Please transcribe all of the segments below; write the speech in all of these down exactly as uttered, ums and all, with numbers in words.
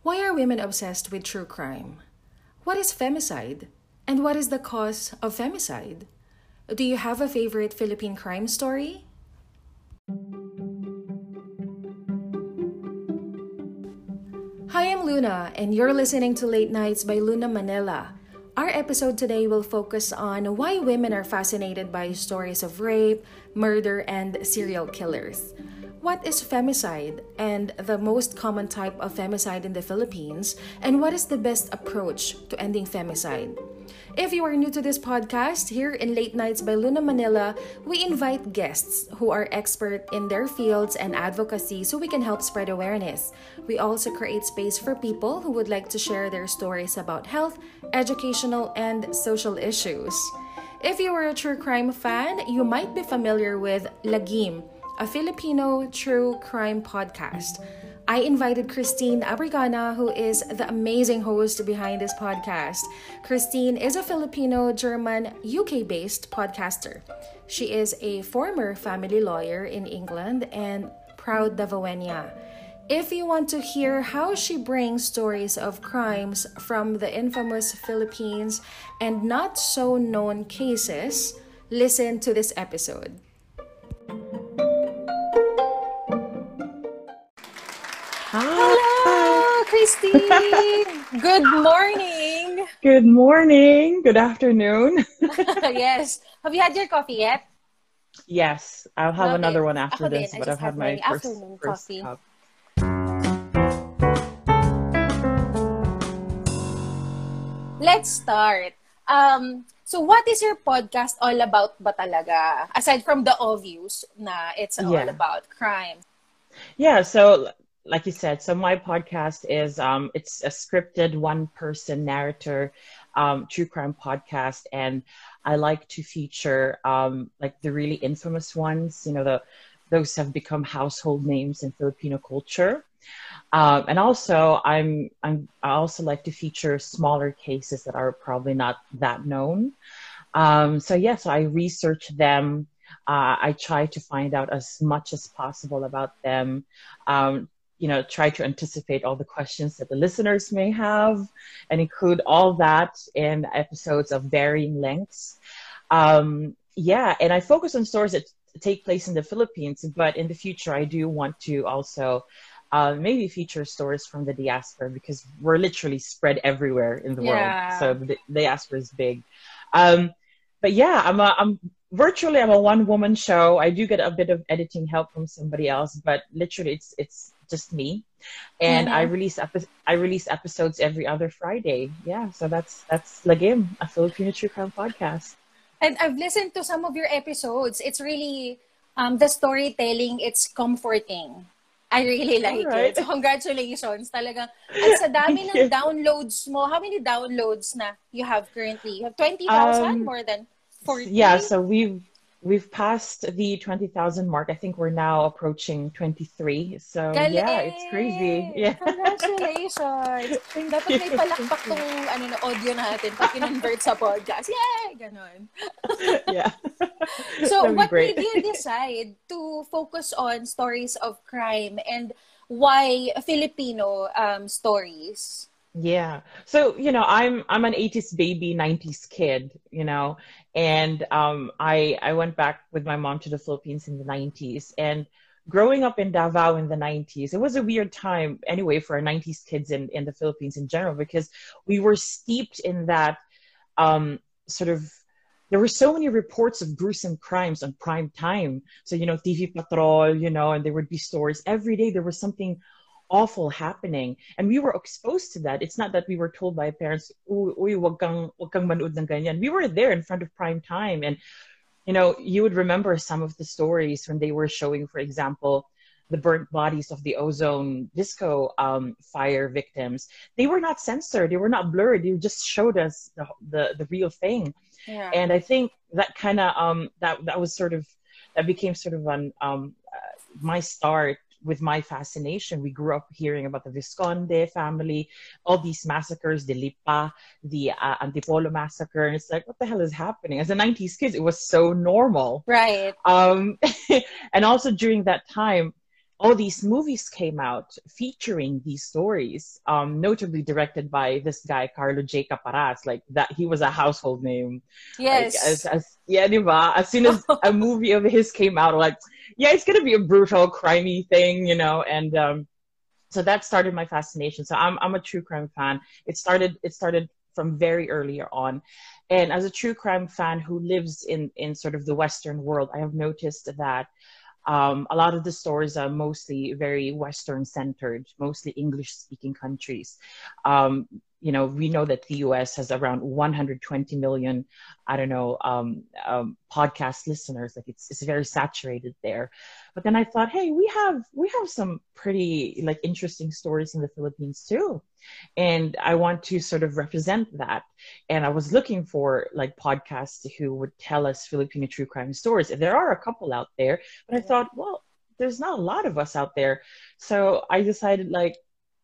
Why are women obsessed with true crime? What is femicide? And what is the cause of femicide? Do you have a favorite Philippine crime story? Hi, I'm Luna, and you're listening to Late Nights by Luna Manila. Our episode today will focus on why women are fascinated by stories of rape, murder, and serial killers. What is femicide and the most common type of femicide in the Philippines, and what is the best approach to ending femicide? If you are new to this podcast, here in Late Nights by Luna Manila, we invite guests who are expert in their fields and advocacy so we can help spread awareness. We also create space for people who would like to share their stories about health, educational, and social issues. If you are a true crime fan, you might be familiar with Lagim, a Filipino true crime podcast. I invited Christine Abrigana, who is the amazing host behind this podcast. Christine is a Filipino-German U K-based podcaster. She is a former family lawyer in England and proud Davaoeña. If you want to hear how she brings stories of crimes from the infamous Philippines and not so known cases, listen to this episode. Hello, Christine. Good morning. Good morning. Good afternoon. Yes. Have you had your coffee yet? Yes, I'll have Okay. another one after Ako din. this, I but just I've had had my my first, afternoon first coffee. cup. Let's start. Um, so what is your podcast all about ba talaga? Aside from the obvious na it's all Yeah. about crime. Yeah, so like you said, so my podcast is um it's a scripted one person narrator um true crime podcast, and I like to feature um like the really infamous ones, you know, the those have become household names in Filipino culture. Um, and also, I'm, I'm, I also like to feature smaller cases that are probably not that known. Um, so yeah, so I research them. Uh, I try to find out as much as possible about them. Um, you know, try to anticipate all the questions that the listeners may have, and include all that in episodes of varying lengths. Um, yeah, and I focus on stories that take place in the Philippines, but in the future, I do want to also uh, maybe feature stories from the diaspora, because we're literally spread everywhere in the world. Yeah. So the diaspora is big. Um, but yeah, I'm a, I'm virtually I'm a one woman show. I do get a bit of editing help from somebody else, but literally it's it's just me. And I Mhm. release epi- I release episodes every other Friday. Yeah, so that's that's Lagim, a Filipino true crime podcast. And I've listened to some of your episodes. It's really, um, the storytelling, it's comforting. I really All like right. it. So congratulations. Talagang, at sa dami Thank ng you. downloads mo, how many downloads na you have currently? You have twenty thousand? Um, More than Yeah, forty? so we've we've passed the twenty thousand mark. I think we're now approaching twenty-three. So yeah, it's crazy. Galing! Yeah. Congratulations! Thank Dapat you. may Thank palakpak you. tong ano, na audio natin pag kinonvert sa podcast. Yay! Ganon. Yeah. So, That'd be what great. made you decide to focus on stories of crime, and why Filipino um, stories? Yeah. So, you know, I'm I'm an eighties baby, nineties kid, you know, and um I I went back with my mom to the Philippines in the nineties, and growing up in Davao in the nineties, it was a weird time anyway for nineties kids in in the Philippines in general, because we were steeped in that um sort of there were so many reports of gruesome crimes on prime time. So, you know, T V Patrol, you know, and there would be stories every day. There was something awful happening, and we were exposed to that. It's not that we were told by parents, uy, uy wag kang, wag kang manood ng ganyan. We were there in front of prime time, and you know, you would remember some of the stories when they were showing, for example, the burnt bodies of the Ozone disco um, fire victims. They were not censored. They were not blurred. They just showed us the the, the real thing. Yeah. And I think that kind of um, that that was sort of that became sort of an um, uh, my start with my fascination. We grew up hearing about the Visconde family, all these massacres, the Lipa, the uh, Antipolo massacre. And it's like, what the hell is happening? As a nineties kid, it was so normal. Right. Um, and also during that time, all these movies came out featuring these stories, um, notably directed by this guy, Carlo J. Caparaz. Like that, he was a household name. Like as, Yes. as yeah, diba? As soon as a movie of his came out, like, yeah, it's gonna be a brutal, crimey thing, you know, and um, so that started my fascination. So I'm I'm a true crime fan. It started it started from very earlier on. And as a true crime fan who lives in in sort of the Western world, I have noticed that um, a lot of the stories are mostly very Western centered, mostly English speaking countries. Um, you know, we know that the U S has around one hundred twenty million, I don't know, um, um, podcast listeners. Like it's it's very saturated there. But then I thought, hey, we have we have some pretty like interesting stories in the Philippines too, and I want to sort of represent that. And I was looking for like podcasts who would tell us Filipino true crime stories. And there are a couple out there, but I thought, well, there's not a lot of us out there. So I decided like,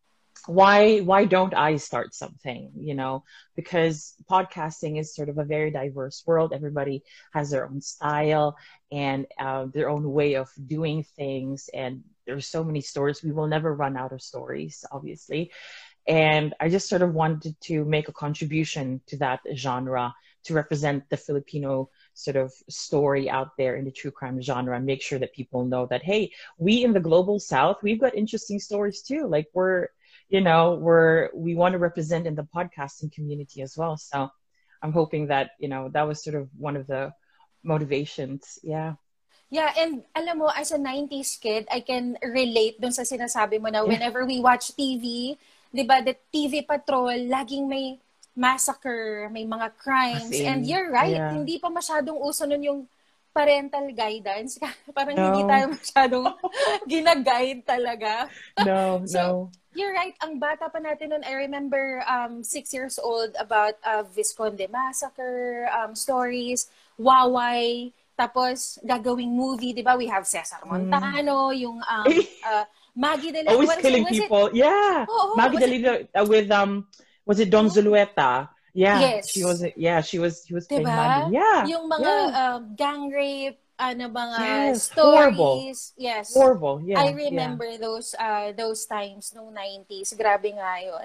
why why don't I start something, you know? Because podcasting is sort of a very diverse world. Everybody has their own style and uh, their own way of doing things. And there's so many stories. We will never run out of stories, obviously. And I just sort of wanted to make a contribution to that genre to represent the Filipino sort of story out there in the true crime genre and make sure that people know that, hey, we in the global South, we've got interesting stories too. Like we're, you know, we're, we want to represent in the podcasting community as well. So I'm hoping that, you know, that was sort of one of the motivations. Yeah. Yeah, and alam mo, as a nineties kid, I can relate dun sa sinasabi mo na Yeah. whenever we watch T V, di ba, the T V Patrol, laging may massacre, may mga As crimes. And in, you're right, yeah. hindi pa masyadong uso nun yung parental guidance. Parang hindi No, tayo masyadong ginaguide talaga. no, So, no. you're right. Ang bata pa natin nun, I remember um, six years old about uh, Visconde Massacre, um, stories, Waway, tapos gagawing movie, di ba? We have Cesar Mm. Montano, yung um, uh, Maggie de la... Always Was it, killing was it, people. Yeah. oh, oh, Maggie was it, Delina uh, with um was it Don oh, Zulueta? Yeah, she yes. was yeah, she was she was Di playing ba? Maggie. Yeah. Yung mga Yeah. uh, gang rape, ano, mga Yes. Horrible. stories. Yes. Horrible. I Yeah. Yeah. remember those uh, those times nung nineties. Grabe nga yun.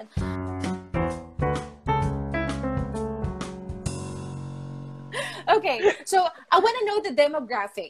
Okay, so I want to know the demographic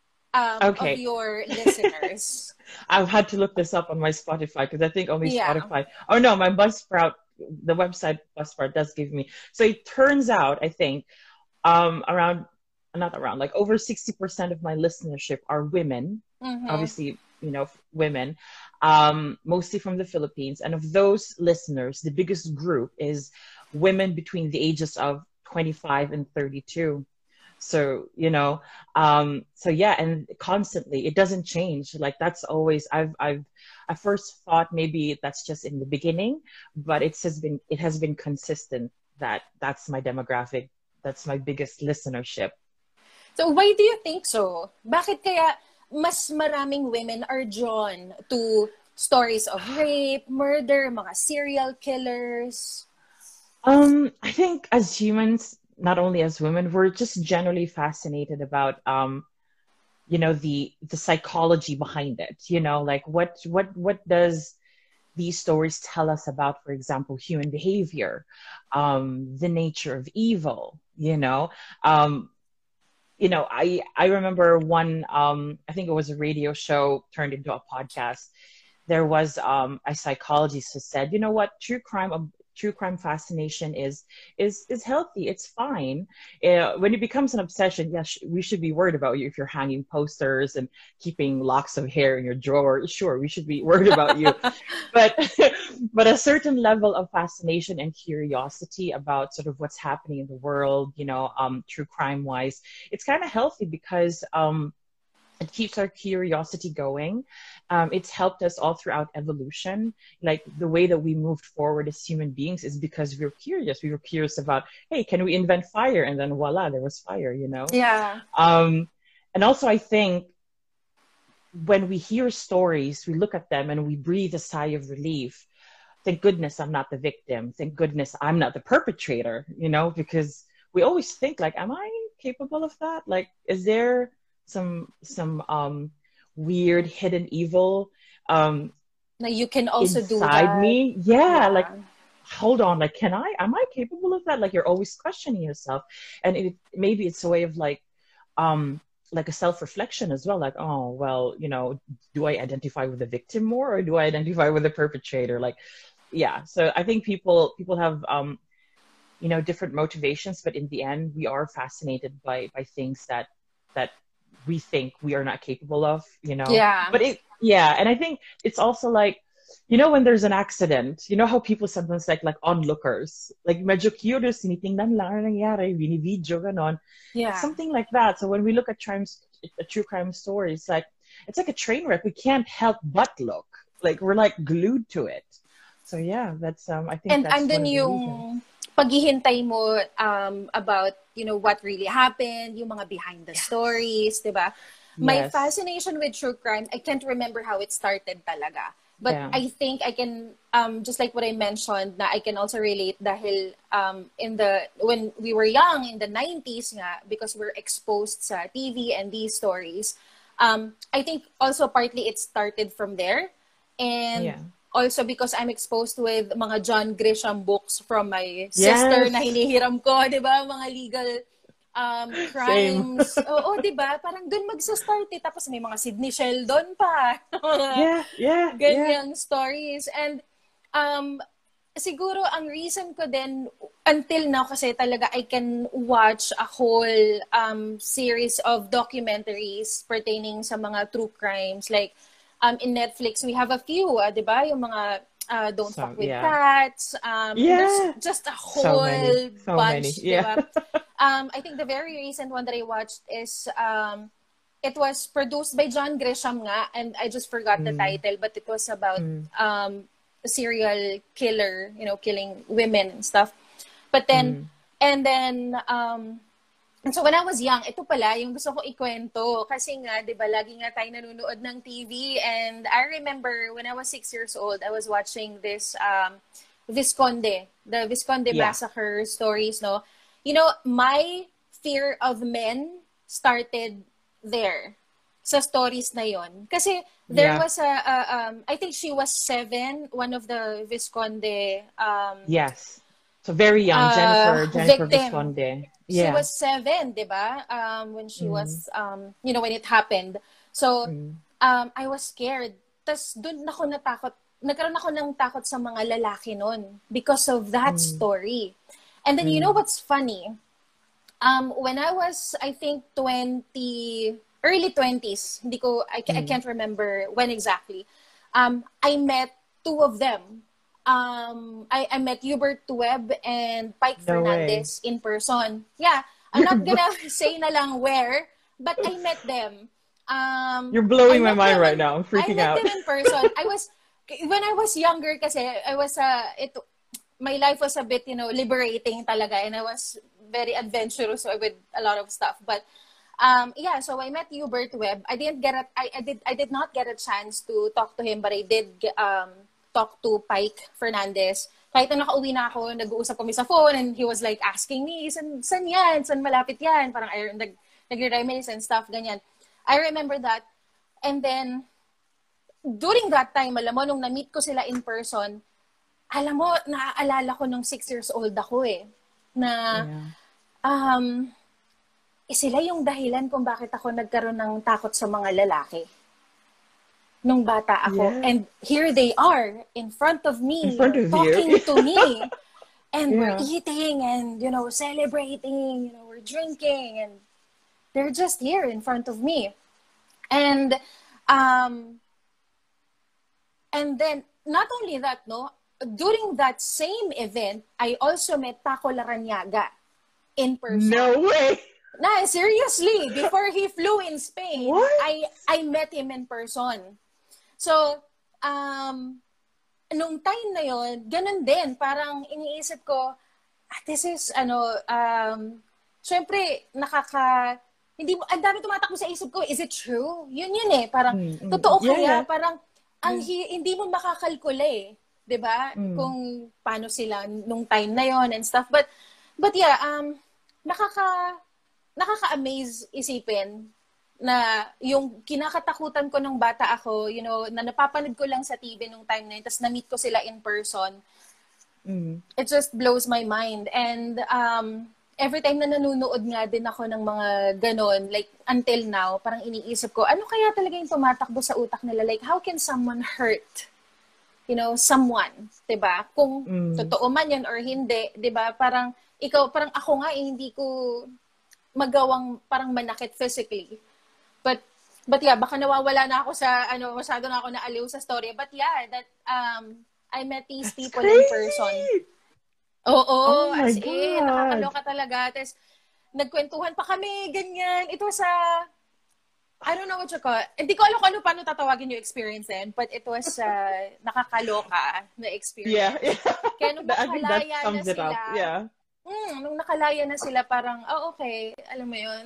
um, of Okay. your listeners. I've had to look this up on my Spotify because I think only Yeah. Spotify. Oh no, my Buzzsprout, the website Buzzsprout does give me. So it turns out, I think, um, around, not around, like over sixty percent of my listenership are women. Mm-hmm. Obviously, you know, women, um, mostly from the Philippines. And of those listeners, the biggest group is women between the ages of twenty-five and thirty-two. So, you know, um, so yeah, and constantly it doesn't change. Like that's always, I've, I've, I first thought maybe that's just in the beginning, but it has been, it has been consistent that that's my demographic. That's my biggest listenership. So why do you think so? Bakit kaya mas maraming women are drawn to stories of rape, murder, mga serial killers? Um, I think as humans, not only as women, we're just generally fascinated about um, you know, the the psychology behind it. You know, like what what what does these stories tell us about, for example, human behavior, um, the nature of evil, you know? Um, you know, I I remember one um I think it was a radio show turned into a podcast. There was um a psychologist who said, you know what, true crime um, true crime fascination is is is healthy. It's fine. Uh, when it becomes an obsession, yes, we should be worried about you if you're hanging posters and keeping locks of hair in your drawer. Sure, we should be worried about you. But but a certain level of fascination and curiosity about sort of what's happening in the world, you know, um, true crime wise, it's kind of healthy because um, it keeps our curiosity going. Um, it's helped us all throughout evolution. Like the way that we moved forward as human beings is because we were curious. We were curious about, hey, can we invent fire? And then voila, there was fire, you know? Yeah. Um, and also, I think when we hear stories, we look at them and we breathe a sigh of relief. Thank goodness I'm not the victim. Thank goodness I'm not the perpetrator, you know, because we always think like, am I capable of that? Like, is there some, some, um, weird hidden evil um Now you can also do inside that. me. Yeah, like Yeah. hold on, like can I am I capable of that? Like you're always questioning yourself. And it maybe it's a way of like um like a self-reflection as well, like, oh well, you know, do I identify with the victim more or do I identify with the perpetrator? Like, yeah. So I think people people have um you know different motivations, but in the end we are fascinated by by things that that we think we are not capable of, you know. Yeah. But it yeah, and I think it's also like, you know, when there's an accident, you know how people sometimes like like onlookers, like medyo curious, tinitingnan lang ang nangyari, video ganon, Yeah. something like that. So when we look at crimes, a true crime story, it's like it's like a train wreck. We can't help but look, like we're like glued to it. So yeah, that's um I think And that's one andun of the yung reasons. paghihintay mo um, about, you know, what really happened, yung mga behind the stories, di ba? My Yes. fascination with true crime, I can't remember how it started talaga. But Yeah. I think I can, um, just like what I mentioned, na I can also relate dahil um, in the, when we were young, in the nineties nga, because we're exposed sa T V and these stories, um, I think also partly it started from there. And Yeah. also because I'm exposed with mga John Grisham books from my sister Yes. na hinihiram ko, di ba? Mga legal um, Same. crimes. Oo, di ba? Parang dun magsa-start eh. Tapos may mga Sidney Sheldon pa. Yeah, yeah, yeah. Ganyang stories. And um, siguro ang reason ko din until now kasi talaga I can watch a whole um, series of documentaries pertaining sa mga true crimes. Like, um, in Netflix, we have a few, uh, di ba? Yung mga uh, Don't So Fuck with yeah. Cats. Um, and there's Yeah. just a So whole many. So many. bunch, di Yeah. ba? Um, I think the very recent one that I watched is, um, it was produced by John Grisham nga, and I just forgot the Mm. title, but it was about Mm. um, a serial killer, you know, killing women and stuff. But then, Mm. and then, um, and so when I was young, ito pala yung gusto ko ikwento. Kasi nga, di ba, lagi nga tayo nanonood ng T V. And I remember when I was six years old, I was watching this um, Visconde, the Visconde Yeah. massacre stories, no? You know, my fear of men started there sa stories na yon. Kasi there Yeah. was a, a um, I think she was seven, one of the Visconde um, Yes. So very young, uh, Jennifer, Jennifer victim. Visconde. She Yeah. was seven, di ba? Um, when she Mm. was, um, you know, when it happened. So, Mm. um, I was scared. Tapos, dun ako natakot. Nagkaroon ako ng takot sa mga lalaki nun because of that Mm. story. And then, you know Mm. what's funny? Um, when I was, I think, twenty, early twenties, hindi ko, I, I Mm. can't remember when exactly, um, I met two of them. Um, I, I met Hubert Webb and Pike No Fernandez in person. Yeah, I'm not gonna say na lang where, but I met them. Um, You're blowing I my met mind them right in- now. I'm freaking I met out. them in person. I was, when I was younger kasi, I was, uh, it, my life was a bit, you know, liberating talaga, and I was very adventurous with a lot of stuff. But um, yeah, so I met Hubert Webb. I didn't get a, I, I did I did not get a chance to talk to him, but I did um, talk to Pike Fernandez. Kahit na nakauwi na ako, nag-uusap kami sa phone, and he was like asking me, san, san yan? San malapit yan? Parang I, nag, nag-reminisce and stuff, ganyan. I remember that. And then, during that time, alam mo, nung na-meet ko sila in person, alam mo, naaalala ko nung six years old ako eh. Na, Yeah. um, eh, sila yung dahilan kung bakit ako nagkaroon ng takot sa mga lalaki. Nung bata ako. Yeah. And here they are, in front of me, In front of you. talking to me. And we're Yeah. eating and, you know, celebrating, you know, we're drinking, and they're just here in front of me. And, um, and then, not only that, no, during that same event, I also met Paco Larrañaga in person. No way. Nah, seriously, before he flew in Spain, What? I I met him in person. So, um, nung time na yon, ganun din, parang iniisip ko, ah, this is, ano, um, syempre, nakaka, hindi mo, ang dami tumatakbo sa isip ko, is it true? Yun yun eh, parang, Mm, mm. totoo Yeah, kaya, yeah. parang, ang hi- hindi mo makakalkula eh, 'di ba? Mm. Kung paano sila nung time na yon and stuff. But, but yeah, um, nakaka, nakaka-amaze isipin na yung kinakatakutan ko nung bata ako, you know, na napapanood ko lang sa T V nung time na yun, tapos na-meet ko sila in person, Mm. it just blows my mind. And um, every time na nanonood nga din ako ng mga ganon, like until now, parang iniisip ko, ano kaya talaga yung tumatakbo sa utak nila? Like, how can someone hurt, you know, someone, 'di ba? Kung Mm. totoo man 'yan or hindi, 'di ba? Parang ikaw, parang ako nga eh, hindi ko magawang parang manakit physically. But but yeah, baka nawawala na ako sa ano, masyado na ako naaliw sa story. But yeah, that um I met these That's people in crazy. person. Oo, Oh my as in, God. nakakaloka talaga. Tapos nagkwentuhan pa kami, ganyan. Ito sa I don't know what you call. Hindi ko alam kung ano paano tatawagin yung experience din, but it was uh, nakakaloka na experience. Yeah, yeah. Kaya nung I think that nakalaya na sums it sila, up. Yeah. mm, nung nakalaya na sila, parang, oh, okay, alam mo yun.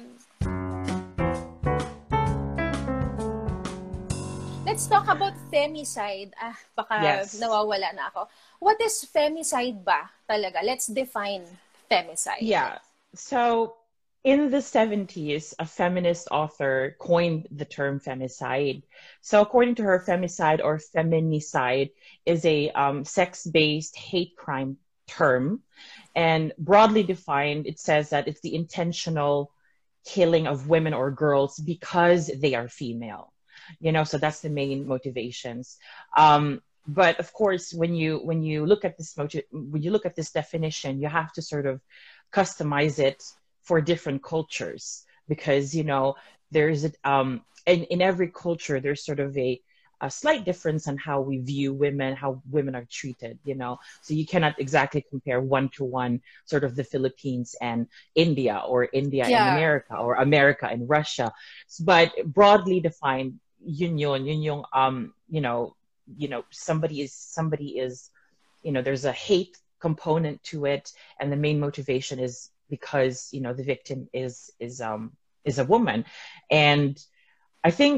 Let's talk about femicide. Ah, baka Yes. nawawala na ako. What is femicide ba talaga? Let's define femicide. Yeah. So in the seventies, a feminist author coined the term femicide. So according to her, femicide or feminicide is a um, sex-based hate crime term. And broadly defined, it says that it's the intentional killing of women or girls because they are female. You know, so that's the main motivations. Um, but of course, when you when you look at this motive, when you look at this definition, you have to sort of customize it for different cultures, because you know there's um in, in every culture there's sort of a a slight difference on how we view women, how women are treated, you know. So you cannot exactly compare one to one sort of the Philippines and India, or India Yeah. and America, or America and Russia. But broadly defined, yun yun, yun yung, um, you know, you know, somebody is, somebody is, you know, there's a hate component to it, and the main motivation is because, you know, the victim is, is, um, is a woman. And I think,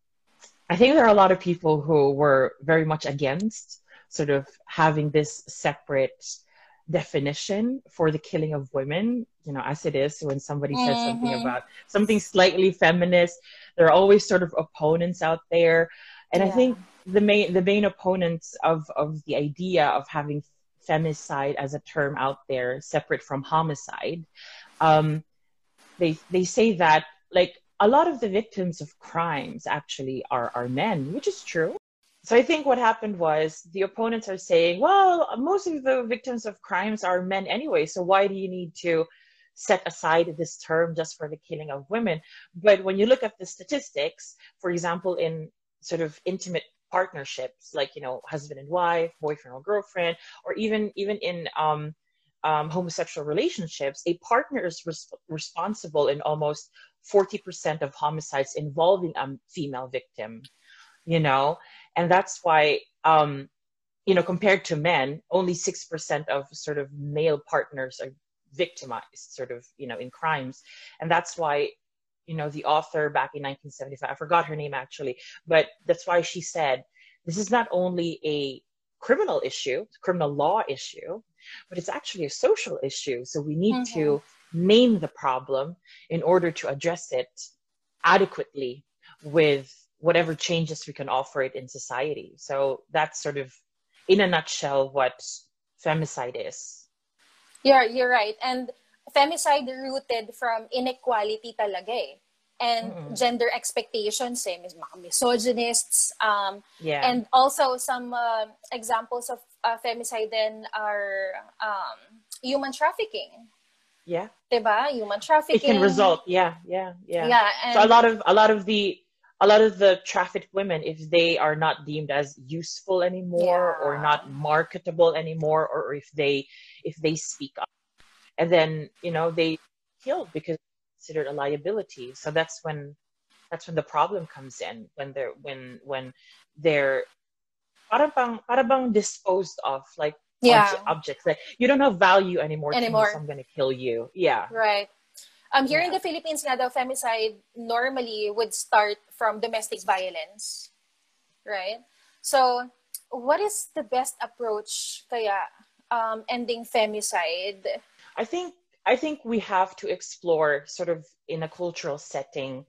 I think there are a lot of people who were very much against sort of having this separate definition for the killing of women, you know, as it is when somebody says Mm-hmm. something about something slightly feminist, there are always sort of opponents out there. And Yeah. I think the main the main opponents of, of the idea of having femicide as a term out there separate from homicide, um, they they say that like a lot of the victims of crimes actually are, are men, which is true. So I think what happened was the opponents are saying, well, most of the victims of crimes are men anyway, so why do you need to set aside this term just for the killing of women? But when you look at the statistics, for example, in sort of intimate partnerships, like, you know, husband and wife, boyfriend or girlfriend, or even even in um, um, homosexual relationships, a partner is res- responsible in almost forty percent of homicides involving a female victim, you know? And that's why, um, you know, compared to men, only six percent of sort of male partners are victimized sort of, you know, in crimes. And that's why, you know, the author back in nineteen seventy-five, I forgot her name actually, but that's why she said, this is not only a criminal issue, criminal law issue, but it's actually a social issue. So we need Mm-hmm. to name the problem in order to address it adequately with whatever changes we can offer it in society. So that's sort of, in a nutshell, what femicide is. You're, you're right. And femicide rooted from inequality talaga eh. And Mm-mm. gender expectations eh, mis- mga misogynists. Um, Yeah. And also some uh, examples of uh, femicide then are um, human trafficking. Yeah. Diba? Human It trafficking. can result. Yeah. Yeah. Yeah. Yeah. So a And lot of a lot of the a lot of the trafficked women, if they are not deemed as useful anymore, or Yeah. not marketable anymore, or, or if they if they speak up, and then, you know, they killed because it's considered a liability. So that's when that's when the problem comes in, when they're when when they're parang bang, parang bang disposed of, like Yeah. obje- objects, like you don't have value anymore, to me, Anymore. so I'm gonna kill you. Yeah. Right. Um, here in Yeah. the Philippines nga daw, femicide normally would start from domestic violence. Right? So, what is the best approach kaya um, ending femicide? I think I think we have to explore sort of in a cultural setting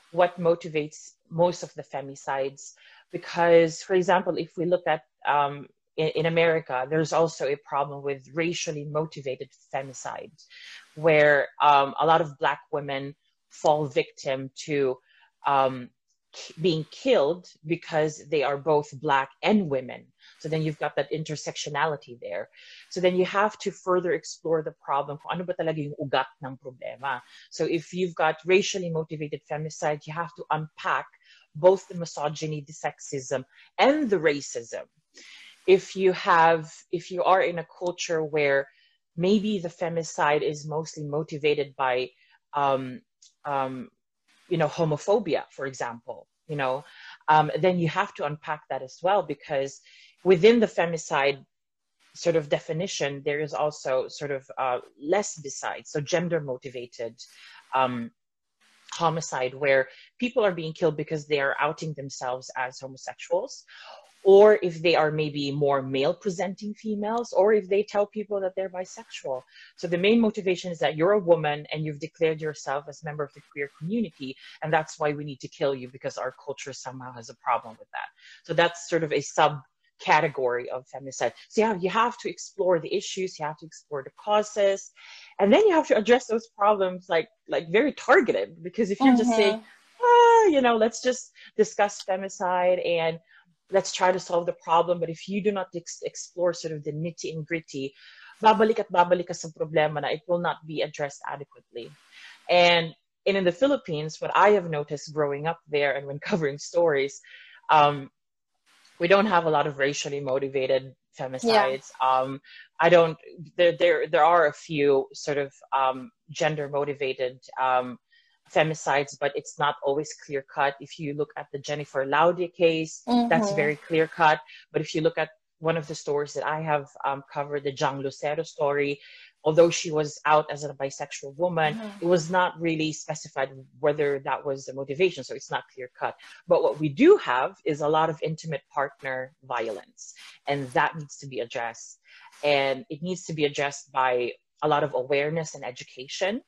what motivates most of the femicides. Because, for example, if we look at um, in, in America, there's also a problem with racially motivated femicide, where um, a lot of Black women fall victim to um, being killed because they are both Black and women. So then you've got that intersectionality there. So then you have to further explore the problem. Kung ano ba talaga yung ugat ng problema. So if you've got racially motivated femicide, you have to unpack both the misogyny, the sexism, and the racism. If you have, if you are in a culture where maybe the femicide is mostly motivated by um, um, you know, homophobia, for example, you know, um, then you have to unpack that as well, because within the femicide sort of definition, there is also sort of uh, lesbicide, so gender motivated um, homicide, where people are being killed because they are outing themselves as homosexuals, or if they are maybe more male presenting females, or if they tell people that they're bisexual. So the main motivation is that you're a woman and you've declared yourself as a member of the queer community, and that's why we need to kill you, because our culture somehow has a problem with that. So that's sort of a subcategory of femicide. So yeah, you have to explore the issues, you have to explore the causes, and then you have to address those problems like like very targeted. Because if you're Mm-hmm. just saying, ah, you know, let's just discuss femicide and let's try to solve the problem. But if you do not ex- explore sort of the nitty and gritty, babalik at babalik ka sa problema na, it will not be addressed adequately. And, and in the Philippines, what I have noticed growing up there and when covering stories, um, we don't have a lot of racially motivated femicides. Yeah. Um, I don't, there, there, there are a few sort of um, gender motivated um, femicides, but it's not always clear cut. If you look at the Jennifer Laudia case, mm-hmm. that's very clear cut. But if you look at one of the stories that I have um, covered, the Jang Lucero story, although she was out as a bisexual woman, mm-hmm. it was not really specified whether that was the motivation. So it's not clear cut. But what we do have is a lot of intimate partner violence, and that needs to be addressed. And it needs to be addressed by a lot of awareness and education.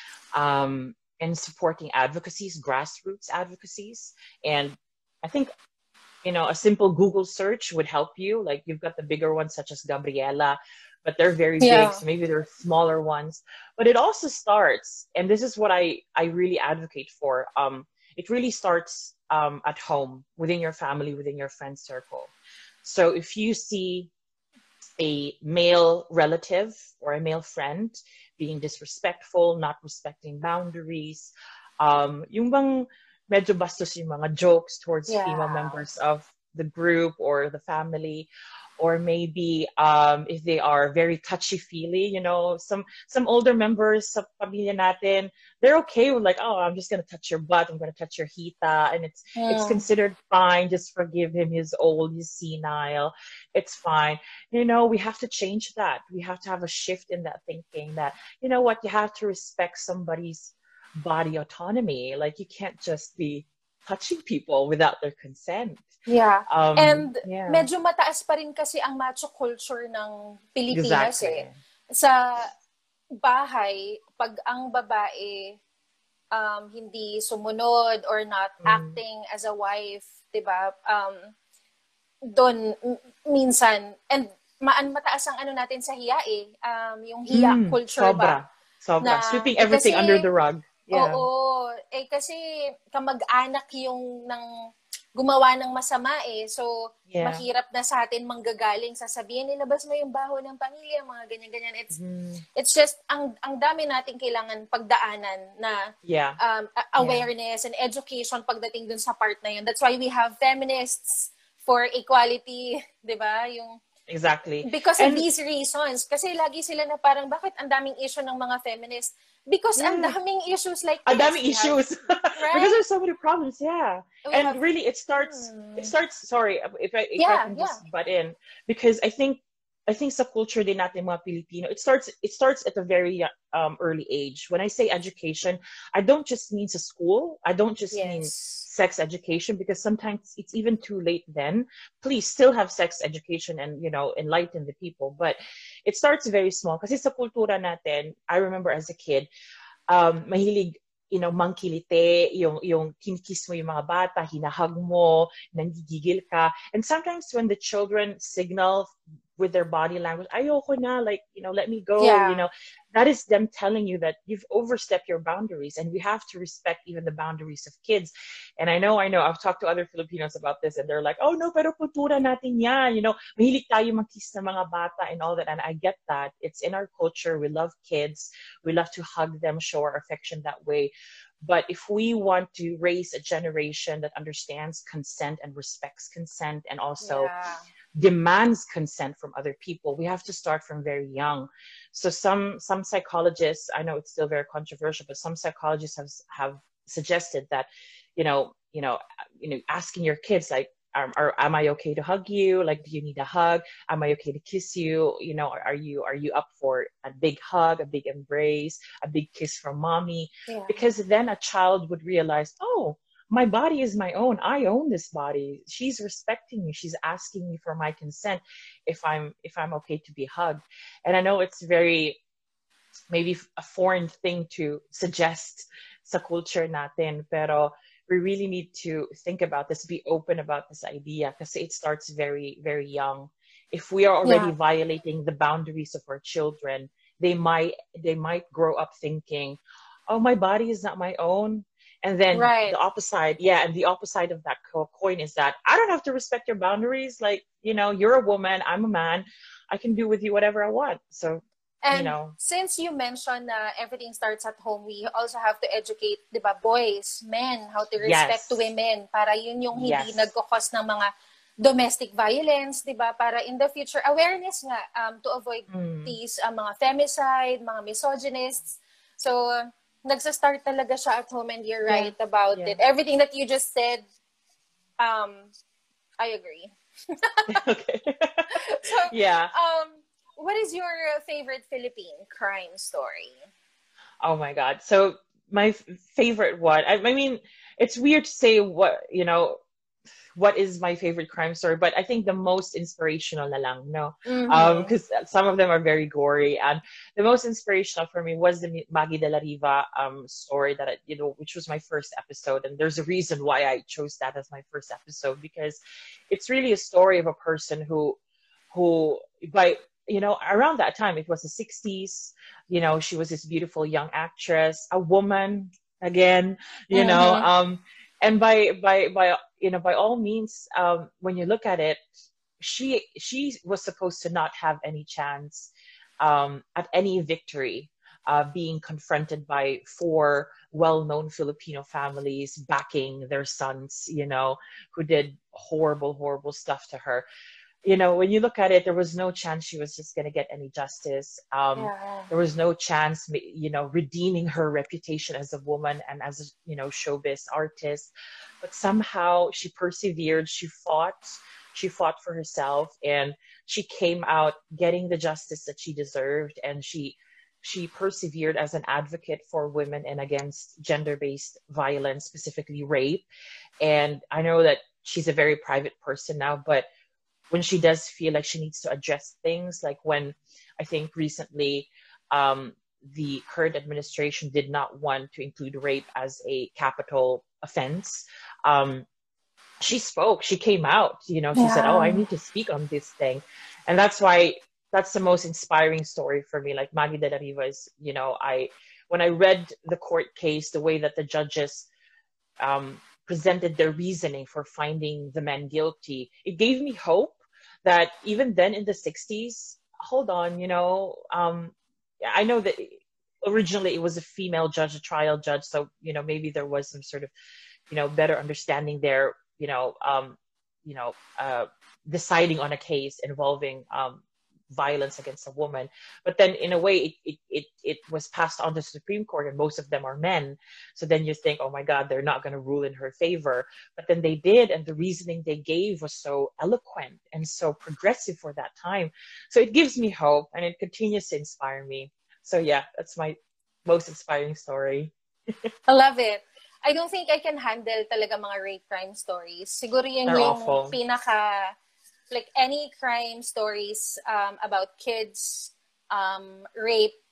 Um, and supporting advocacies, grassroots advocacies. And I think, you know, a simple Google search would help you. Like, you've got the bigger ones such as Gabriela, but they're very yeah. big, so maybe there are smaller ones. But it also starts, and this is what I, I really advocate for, um, it really starts um, at home, within your family, within your friend circle. So if you see a male relative or a male friend being disrespectful, not respecting boundaries, um, yung bang medyo bastos yung mga jokes towards yeah. female members of the group or the family, or maybe um, if they are very touchy-feely, you know, some some older members sa pamilya natin, they're okay with like, oh, I'm just gonna touch your butt, I'm gonna touch your hita, and it's mm. it's considered fine. Just forgive him. He's old, he's senile. It's fine. You know, we have to change that. We have to have a shift in that thinking that, you know what, you have to respect somebody's body autonomy. Like, you can't just be touching people without their consent. Yeah. Um, And yeah. medyo mataas pa rin kasi ang macho culture ng Pilipinas exactly. eh. Sa bahay, pag ang babae um, hindi sumunod or not mm. acting as a wife, diba? Um, doon, minsan, and maan mataas ang ano natin sa hiya eh. Um, yung hiya mm, culture sobra, ba? Sobra. Na, sweeping everything kasi, under the rug. Yeah. Oo. Eh kasi kamag-anak yung nang gumawa ng masama eh. So, yeah. mahirap na sa atin manggagaling. Sasabihin, nilabas mo yung baho ng pamilya, mga ganyan-ganyan. It's mm. it's just, ang ang dami natin kailangan pagdaanan na yeah. um, awareness yeah. and education pagdating dun sa part na yun. That's why we have feminists for equality, di ba? Yung Exactly. Because and, of these reasons. Kasi lagi sila na parang, bakit ang daming issue ng mga feminists? Because mm. ang daming issues like this. Ang daming issues. Have, right? Because there's so many problems, yeah. We and have, really, it starts, hmm. it starts, sorry, if I, if yeah, I can yeah. just butt in. Because I think, I think sa culture din natin mga Pilipino, it starts, it starts at a very um, early age. When I say education, I don't just mean sa school. I don't just yes. mean sex education, because sometimes it's even too late then. Please still have sex education and, you know, enlighten the people. But it starts very small. Kasi sa kultura natin, I remember as a kid, um, mahilig you know, mangkilite, yung, yung kinikiss mo yung mga bata, hinahag mo, nanggigigil ka. And sometimes when the children signal with their body language, ayoko na, like, you know, let me go, you Yeah. know, that is them telling you that you've overstepped your boundaries, and we have to respect even the boundaries of kids. And I know, I know, I've talked to other Filipinos about this, and they're like, oh no, pero kultura natin yan, you know, mahilig tayo mag-kiss ng mga bata and all that. And I get that. It's in our culture. We love kids. We love to hug them, show our affection that way. But if we want to raise a generation that understands consent and respects consent, and also Yeah. demands consent from other people, we have to start from very young. So some some psychologists, I know it's still very controversial, but some psychologists have have suggested that, you know, you know, you know, asking your kids like, are, are, am I okay to hug you? Like, do you need a hug? Am I okay to kiss you? You know, are you are you up for a big hug, a big embrace, a big kiss from mommy? Yeah. Because then a child would realize, oh, my body is my own. I own this body. She's respecting me. She's asking me for my consent if I'm if I'm okay to be hugged. And I know it's very maybe a foreign thing to suggest sa culture natin, pero we really need to think about this, be open about this idea, because it starts very, very young. If we are already Yeah. violating the boundaries of our children, they might they might grow up thinking, oh, my body is not my own. And then Right. the opposite, yeah, and the opposite of that coin is that I don't have to respect your boundaries. Like, you know, you're a woman, I'm a man. I can do with you whatever I want. So, you And know, since you mentioned na everything starts at home, we also have to educate, di ba, boys, men, how to respect yes, women para yun yung hindi yes, nagkakos ng mga domestic violence, di ba? Para in the future, awareness nga um, to avoid mm, these uh, mga femicide, mga misogynists. So, uh, nagsa-start talaga siya at home, and you're yeah, right about yeah. it. Everything that you just said, um, I agree. Okay. So, Yeah. um, what is your favorite Philippine crime story? Oh my God. So my f- favorite one. I, I mean, it's weird to say what, you know, what is my favorite crime story, but I think the most inspirational na lang, no? Um, Mm-hmm. because some of them are very gory, and the most inspirational for me was the Mi- Maggie de la Riva um story that I, you know, which was my first episode, and there's a reason why I chose that as my first episode, because it's really a story of a person who, who by you know around that time, it was the sixties. You know, she was this beautiful young actress, a woman again. You know, Mm-hmm. um and by by by you know by all means, um when you look at it, she she was supposed to not have any chance um at any victory, uh being confronted by four well-known Filipino families backing their sons, you know, who did horrible horrible stuff to her. You know, when you look at it, there was no chance she was just going to get any justice. Um, Yeah. there was no chance, you know, redeeming her reputation as a woman and as a, you know, showbiz artist. But somehow she persevered. She fought. She fought for herself, and she came out getting the justice that she deserved. And she she persevered as an advocate for women and against gender-based violence, specifically rape. And I know that she's a very private person now, but when she does feel like she needs to address things, like when I think recently um, the current administration did not want to include rape as a capital offense. Um, she spoke, she came out, you know, she said, oh, I Yeah. need to speak on this thing. And that's why that's the most inspiring story for me. Like Maggie de la Riva is, you know, I, when I read the court case, the way that the judges um, presented their reasoning for finding the men guilty, it gave me hope that even then in the sixties, hold on, you know, um, I know that originally it was a female judge, a trial judge, so you know maybe there was some sort of you know better understanding there, you know, um, you know, uh, deciding on a case involving um, violence against a woman. But then in a way it, it it it was passed on to the Supreme Court, and most of them are men. So then you think, oh my God, they're not going to rule in her favor. But then they did, and the reasoning they gave was so eloquent and so progressive for that time. So it gives me hope, and it continues to inspire me. So yeah, that's my most inspiring story. I love it. I don't think I can handle talaga mga rape crime stories. Siguro yan They're yung awful. pinaka, like any crime stories um, about kids, um, rape,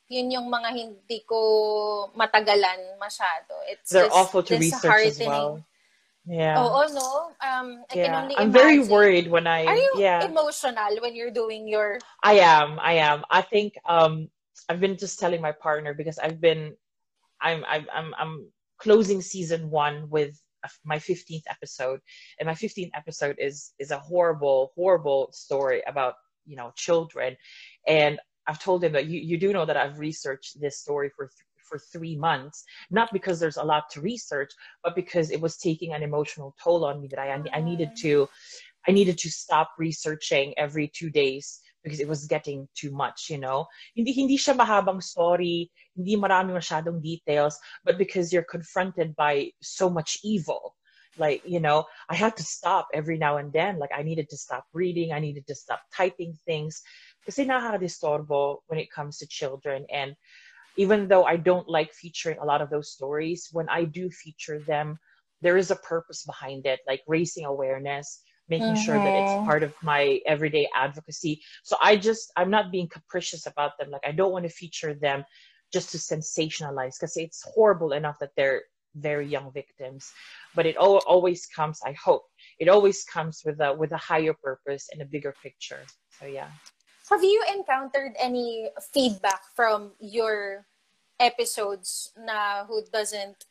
yun yung mga hindi ko matagalan masyado. It's They're just awful to research as disheartening. well. Yeah. Oo, no? Um, I can Yeah. only I'm very imagine. worried when Are I, you yeah, emotional when you're doing your... I am. I am. I think um I've been just telling my partner because I've been I'm I'm I'm I'm closing season one with my fifteenth episode, and my fifteenth episode is is a horrible horrible story about, you know, children. And I've told him that you you do know that I've researched this story for th- for three months, not because there's a lot to research, but because it was taking an emotional toll on me that I I needed to I needed to stop researching every two days because it was getting too much, you know. Hindi hindi siya mahabang story, hindi marami masyadong details, but because you're confronted by so much evil, like, you know, I had to stop every now and then. Like, I needed to stop reading, I needed to stop typing things kasi nakakadistorbo when it comes to children. And even though I don't like featuring a lot of those stories, when I do feature them, there is a purpose behind it, like raising awareness, making sure that it's Mm-hmm. part of my everyday advocacy. So I just, I'm not being capricious about them. Like, I don't want to feature them just to sensationalize, because it's horrible enough that they're very young victims. But it al- always comes, I hope, it always comes with a with a higher purpose and a bigger picture. So yeah. Have you encountered any feedback from your episodes na who doesn't,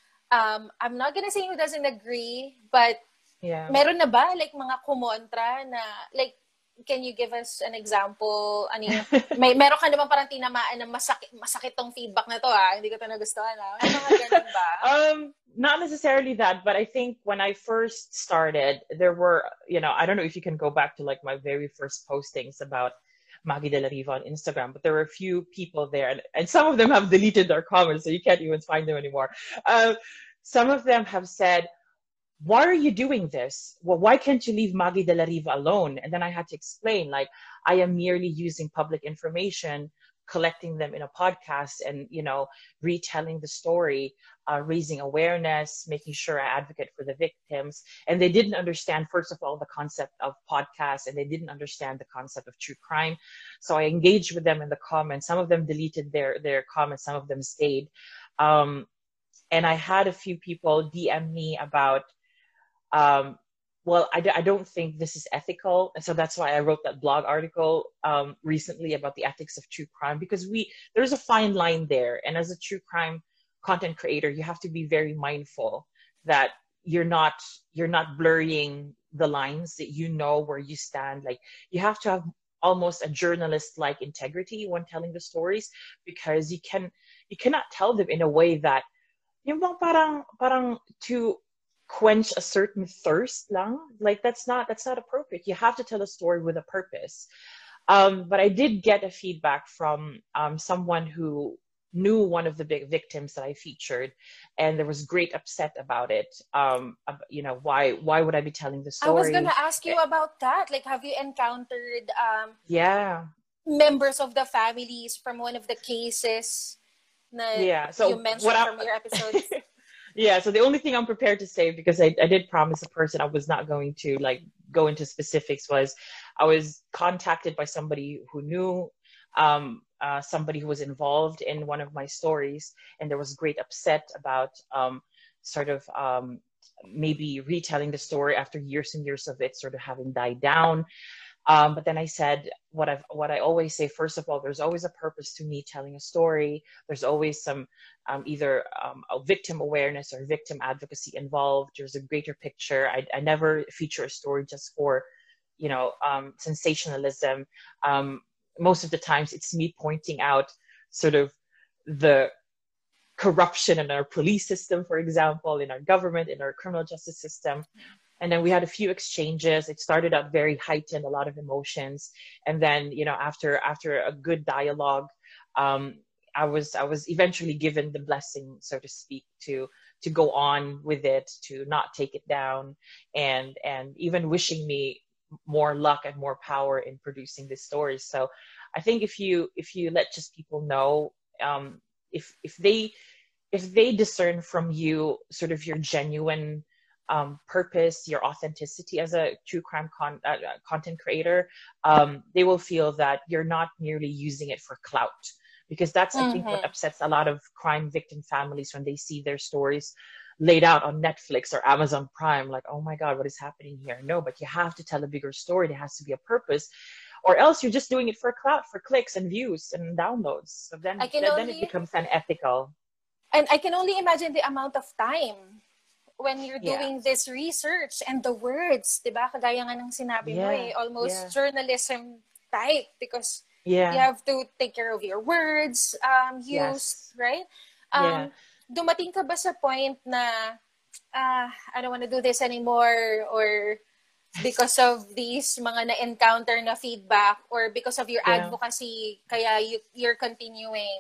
um, I'm not gonna say who doesn't agree, but Yeah. meron na ba like mga kumontra na like, can you give us an example? Ano yung, may meron ka naman parang tinamaan na masakit masakit tong feedback na to, ah, hindi ko to nagustuhan, ah. May mga ganun ba? um Not necessarily that, but I think when I first started, there were, you know, I don't know if you can go back to like my very first postings about Maggie De La Riva on Instagram, but there were a few people there, and, and some of them have deleted their comments, so you can't even find them anymore. Uh, some of them have said, why are you doing this? Well, why can't you leave Maggie De La Riva alone? And then I had to explain, like, I am merely using public information, collecting them in a podcast, and, you know, retelling the story, uh, raising awareness, making sure I advocate for the victims. And they didn't understand, first of all, the concept of podcasts, and they didn't understand the concept of true crime. So I engaged with them in the comments. Some of them deleted their their comments, some of them stayed. Um, and I had a few people D M me about, um, well, I, d- I don't think this is ethical. And so that's why I wrote that blog article um, recently about the ethics of true crime, because we there's a fine line there. And as a true crime content creator, you have to be very mindful that you're not you're not blurring the lines, that you know where you stand. Like, you have to have almost a journalist like integrity when telling the stories, because you can you cannot tell them in a way that yung bang parang parang to quench a certain thirst lang. Like, that's not that's not appropriate. You have to tell a story with a purpose. Um, but I did get a feedback from um, someone who knew one of the big victims that I featured, and there was great upset about it. Um, you know, why why would I be telling the I was gonna story? ask you about that. Like, have you encountered um, Yeah, members of the families from one of the cases na yeah. you So what mentioned I from your episodes? yeah, so the only thing I'm prepared to say, because I, I did promise the person I was not going to like go into specifics, was I was contacted by somebody who knew um, uh, somebody who was involved in one of my stories, and there was great upset about um, sort of um, maybe retelling the story after years and years of it sort of having died down. Um, but then I said what I've what I always say. First of all, there's always a purpose to me telling a story. There's always some um, either um, a victim awareness or victim advocacy involved. There's a greater picture. I, I never feature a story just for, you know, um, sensationalism. Um, most of the times, it's me pointing out sort of the corruption in our police system, for example, in our government, in our criminal justice system. And then we had a few exchanges. It started out very heightened, a lot of emotions. And then, you know, after after a good dialogue, um, I was I was eventually given the blessing, so to speak, to to go on with it, to not take it down, and and even wishing me more luck and more power in producing this story. So I think if you if you let just people know, um, if if they if they discern from you sort of your genuine um, purpose, your authenticity as a true crime con- uh, content creator, um, they will feel that you're not merely using it for clout, because that's, I think, what Mm-hmm. upsets a lot of crime victim families when they see their stories laid out on Netflix or Amazon Prime. Like, oh my God, what is happening here? No, but you have to tell a bigger story. There has to be a purpose, or else you're just doing it for clout, for clicks and views and downloads. So I then, can then it only becomes unethical. and I can only imagine the amount of time when you're Yeah, doing this research and the words, 'di ba? Kagaya nga ng sinabi mo yeah, eh, almost yeah, journalism type because you yeah, have to take care of your words um, used, yes, right? yeah. Um, dumating ka ba sa point na uh, I don't want to do this anymore or because of these mga na-encounter na feedback or because of your Yeah. advocacy kaya you, you're continuing?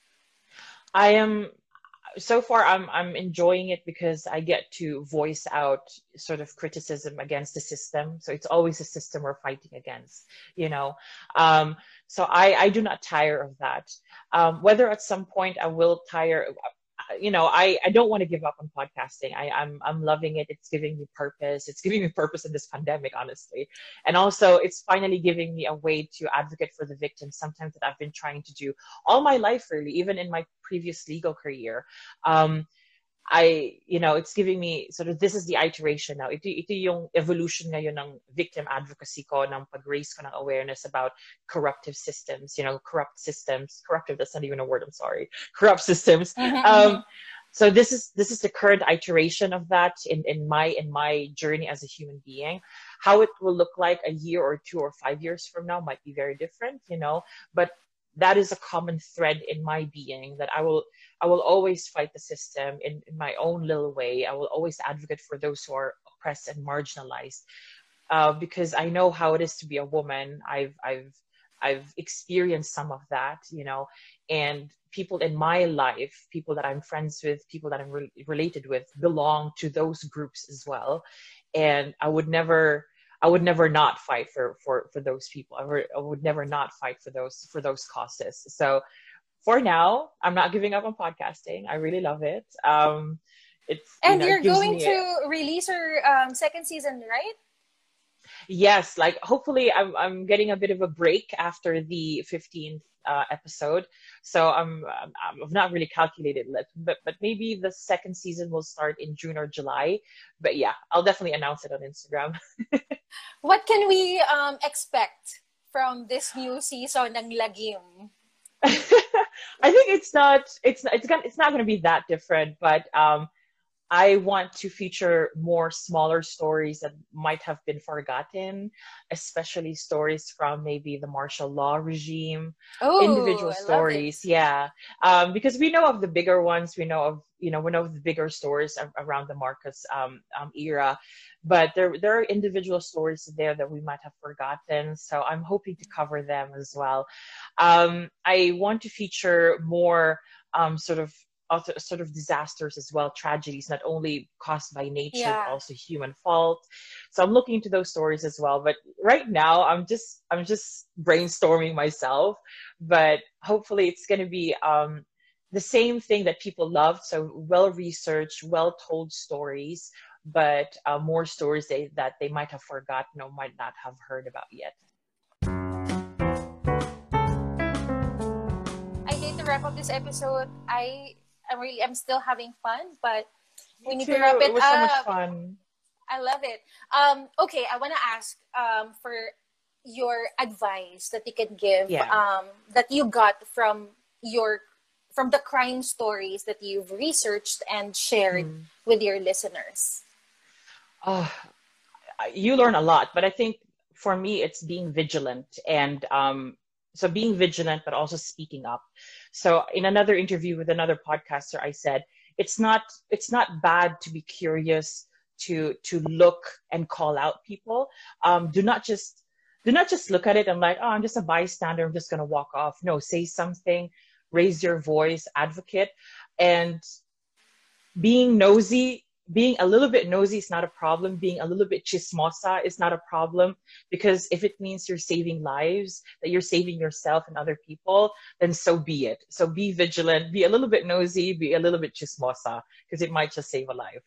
I am so far I'm I'm enjoying it because I get to voice out sort of criticism against the system. So it's always a system we're fighting against, you know. Um, so I I do not tire of that. Um, whether at some point I will tire, you know, I I don't want to give up on podcasting. I I'm I'm loving it. It's giving me purpose. It's giving me purpose in this pandemic, honestly. And also it's finally giving me a way to advocate for the victims, sometimes that I've been trying to do all my life, really, even in my previous legal career. um, I, you know, it's giving me sort of, this is the iteration now. Ito, ito yung evolution ngayon ng victim advocacy ko, ng pag-raise ko ng awareness about corruptive systems, you know, corrupt systems. Corruptive, that's not even a word, I'm sorry. Corrupt systems. Mm-hmm, Um, so this is this is the current iteration of that in, in my in my journey as a human being. How it will look like a year or two or five years from now might be very different, you know, but that is a common thread in my being, that I will I will always fight the system in, in my own little way. I will always advocate for those who are oppressed and marginalized, uh, because I know how it is to be a woman. I've I've I've experienced some of that, you know, and people in my life, people that I'm friends with, people that I'm re- related with, belong to those groups as well, and I would never. I would never not fight for, for, for those people. I would, I would never not fight for those for those causes. So for now, I'm not giving up on podcasting. I really love it. Um, it's, you and know, it you're gives going me, to release your um, second season, right? yes, like hopefully I'm I'm getting a bit of a break after the fifteenth uh, episode. So I'm, I'm I've not really calculated it, but but maybe the second season will start in June or July. But yeah, I'll definitely announce it on Instagram. What can we um, expect from this new season ng Lagim? I think it's not it's it's gonna it's not gonna be that different, but um I want to feature more smaller stories that might have been forgotten, especially stories from maybe the martial law regime, Oh, individual I love it. stories. Yeah, um, because we know of the bigger ones, we know of you know we know of the bigger stories around the Marcos um, um, era, but there there are individual stories there that we might have forgotten. So I'm hoping to cover them as well. Um, I want to feature more um, sort of other sort of disasters as well, tragedies not only caused by nature but Yeah. also human fault. So I'm looking into those stories as well. But right now I'm just I'm just brainstorming myself. But hopefully it's going to be um, the same thing that people love. So well researched, well told stories, but uh, more stories they, that they might have forgotten or might not have heard about yet. I hate to wrap up this episode. I I'm really I'm still having fun, but we Me need to wrap too. It it was so much up. fun. I love it. Um, okay, I want to ask um, for your advice that you can give Yeah. um, that you got from your from the crime stories that you've researched and shared Mm. with your listeners. Oh, you learn a lot, but I think for me it's being vigilant, and um, so being vigilant but also speaking up. So in another interview with another podcaster, I said it's not it's not bad to be curious, to to look and call out people. Um, do not just do not just look at it and like, oh, I'm just a bystander, I'm just going to walk off. No, say something, raise your voice, advocate. And being nosy, being a little bit nosy is not a problem. Being a little bit chismosa is not a problem, because if it means you're saving lives, that you're saving yourself and other people, then so be it. So be vigilant, be a little bit nosy, be a little bit chismosa, because it might just save a life.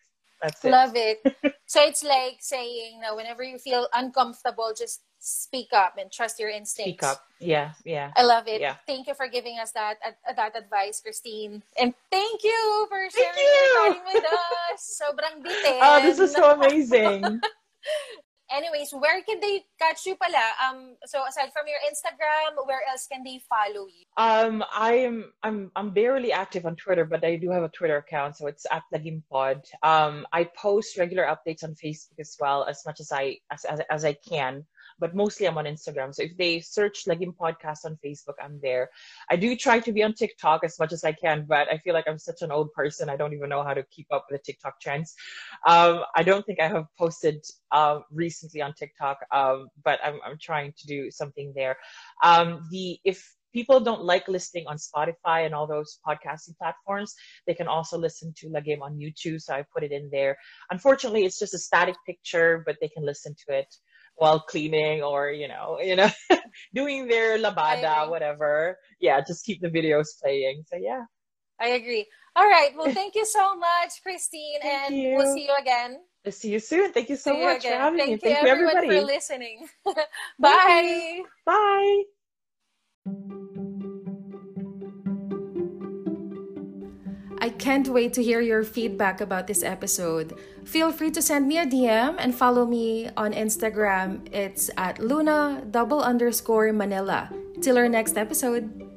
That's it. Love it. So it's like saying that whenever you feel uncomfortable, just speak up and trust your Speak instincts. up. Yeah, yeah, I love it. yeah. Thank you for giving us that uh, that advice, Christine. And thank you for Thank sharing your you. time with us. Sobrang bitin. Oh, this is so amazing. Anyways, where can they catch you pala? Um, so aside from your Instagram, where else can they follow you? Um, I am I'm I'm barely active on Twitter, but I do have a Twitter account, so it's at Lagimpod. Um, I post regular updates on Facebook as well, as much as I as as, as I can, but mostly I'm on Instagram. So if they search Lagim Podcast on Facebook, I'm there. I do try to be on TikTok as much as I can, but I feel like I'm such an old person. I don't even know how to keep up with the TikTok trends. Um, I don't think I have posted uh, recently on TikTok, um, but I'm I'm trying to do something there. Um, the if people don't like listening on Spotify and all those podcasting platforms, they can also listen to Lagim on YouTube. So I put it in there. Unfortunately, it's just a static picture, but they can listen to it while cleaning or, you know, you know, doing their labada, whatever. Yeah, just keep the videos playing. So yeah. I agree. All right. Well, thank you so much, Christine. Thank and you. We'll see you again. I'll see you soon. Thank you so see much you for having thank me. You Thank you, everyone everybody. for listening. Bye. Bye. I can't wait to hear your feedback about this episode. Feel free to send me a D M and follow me on Instagram. It's at Luna double underscore Manila. Till our next episode.